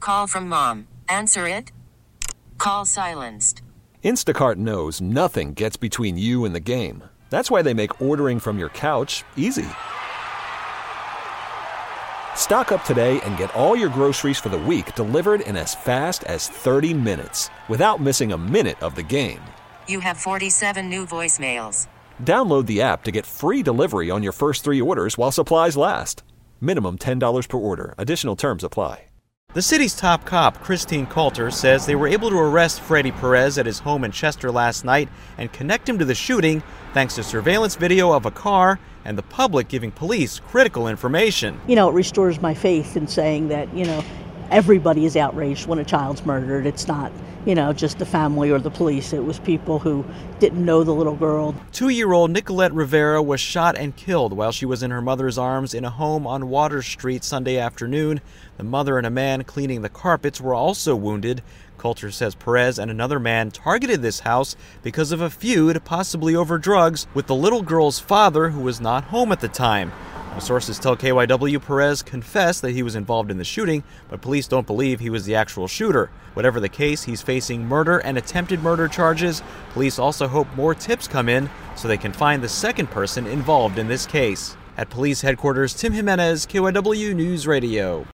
call from mom. Answer it. Call silenced. Instacart knows nothing gets between you and the game. That's why they make ordering from your couch easy. Stock up today and get all your groceries for the week delivered in as fast as 30 minutes without missing a minute of the game. You have 47 new voicemails. Download the app to get free delivery on your first 3 orders while supplies last. Minimum $10 per order. Additional terms apply. The city's top cop, Christine Coulter, says they were able to arrest Freddie Perez at his home in Chester last night and connect him to the shooting thanks to surveillance video of a car and the public giving police critical information. It restores my faith in saying that, everybody is outraged when a child's murdered. It's not, just the family or the police. It was people who didn't know the little girl. 2-year-old Nicolette Rivera was shot and killed while she was in her mother's arms in a home on Water Street Sunday afternoon. The mother and a man cleaning the carpets were also wounded. Coulter says Perez and another man targeted this house because of a feud, possibly over drugs, with the little girl's father, who was not home at the time. Sources tell KYW Perez confessed that he was involved in the shooting, but police don't believe he was the actual shooter. Whatever the case, he's facing murder and attempted murder charges. Police also hope more tips come in so they can find the second person involved in this case. At police headquarters, Tim Jimenez, KYW News Radio.